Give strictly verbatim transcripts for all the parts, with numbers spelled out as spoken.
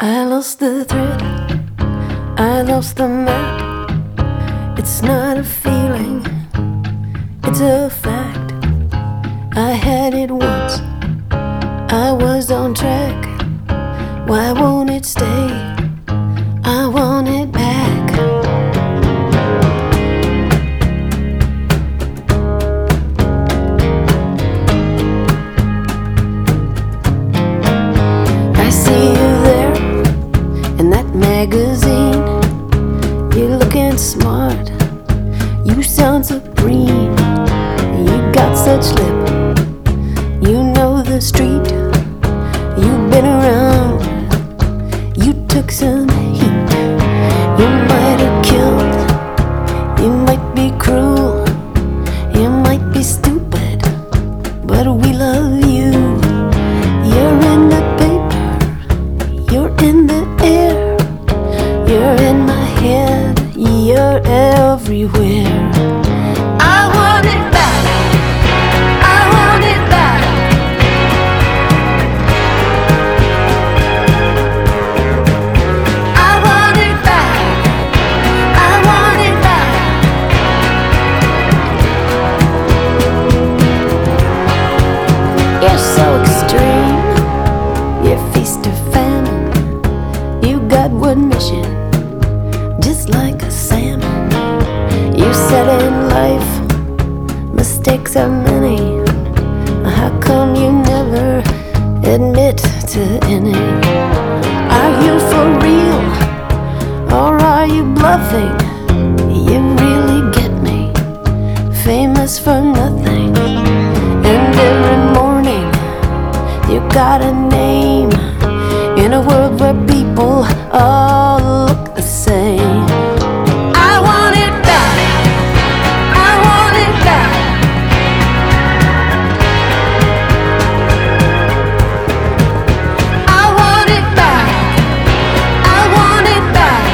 I lost the thread, I lost the map. It's not a feeling, it's a fact. I had it once, I was on track. Why won't it stay? I want it back. I see you there in that magazine. You're looking smart, you sound supreme. You got such lip, you know the street. You've been around, you took some heat. You might have killed, you might be cruel, you might be stupid, but we love you. You're in the paper, you're in the air, you're in my head, you're everywhere. I want it back, I want it back. I want it back, I want it back. You're so extreme, you're feast or famine. You got one mission, just like a salmon. You said in life, mistakes are many. How come you never admit to any? Are you for real, or are you bluffing? You really get me, famous for nothing. And every morning, you got a name, in a world where people all look the same. I want it back, I want it back. I want it back, I want it back.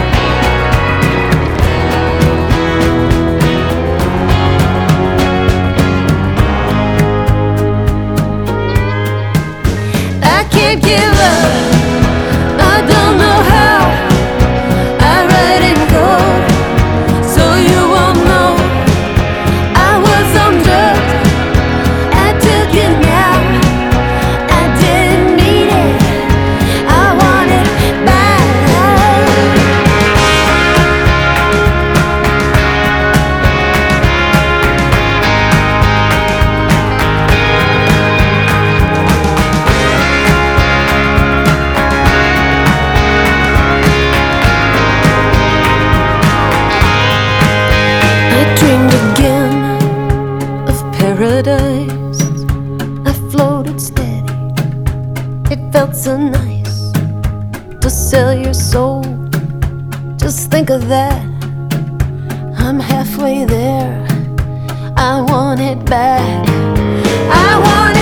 I can't give up, I don't know how. I let it go, so you won't know. I was on drugs, I took it now. I didn't mean it, I want it back. I dreamed again of paradise. I floated steady, it felt so nice to sell your soul. Just think of that, I'm halfway there. I want it back, I want it